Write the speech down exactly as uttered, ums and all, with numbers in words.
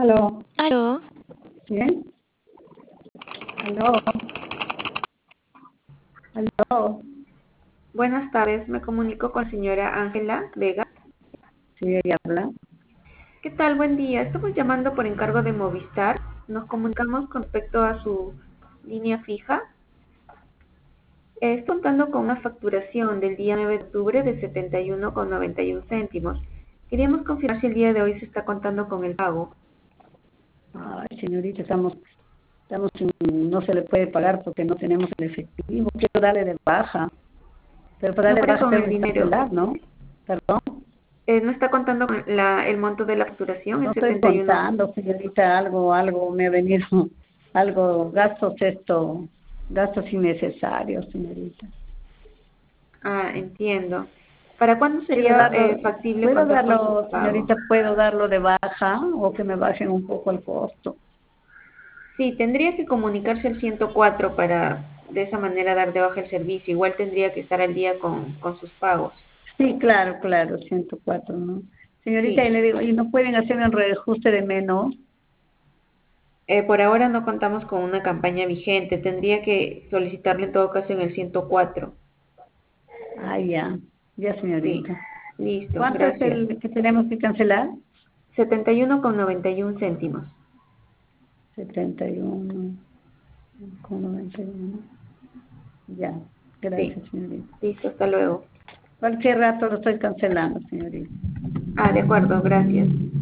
Aló, Aló, ¿bien? Aló, aló, Buenas tardes, me comunico con la señora Ángela Vega. sí, ella habla. ¿Qué tal? Buen día. Estamos llamando por encargo de Movistar. Nos comunicamos con respecto a su línea fija. Eh, Estoy contando con una facturación del día nueve de octubre de setenta y uno con noventa y uno céntimos. Queríamos confirmar si el día de hoy se está contando con el pago. Ay, señorita, estamos, estamos sin- no se le puede pagar porque no tenemos el efectivo. Quiero darle de baja, pero para No darle de cuenta baja con tengo el que dinero. cancelar, ¿no? Perdón, Eh, no está contando con la- el monto de la facturación, no el estoy setenta y uno. contando, señorita, algo, algo me ha venido, algo, gastos esto, gastos innecesarios, señorita. Ah, entiendo. ¿Para cuándo Quiero sería darlo, eh, factible ¿puedo contar con su darlo, pago? señorita, puedo darlo de baja o que me bajen un poco el costo? Sí, tendría que comunicarse al ciento cuatro para de esa manera dar de baja el servicio. Igual tendría que estar al día con, con sus pagos. Sí, claro, claro, ciento cuatro, ¿no? Señorita, y Sí, le digo, ¿y no pueden hacerme un reajuste de menos? eh, por ahora no contamos con una campaña vigente. Tendría que solicitarle en todo caso en el ciento cuatro. Ah, ya, ya, Sí, señorita. listo, ¿Cuánto es gracias. el que tenemos que cancelar? setenta y uno con noventa y uno céntimos. setenta y uno con noventa y uno. Ya, Sí, gracias, señorita. listo, hasta luego. Cualquier rato lo estoy cancelando, señorita. Ah, de acuerdo, gracias.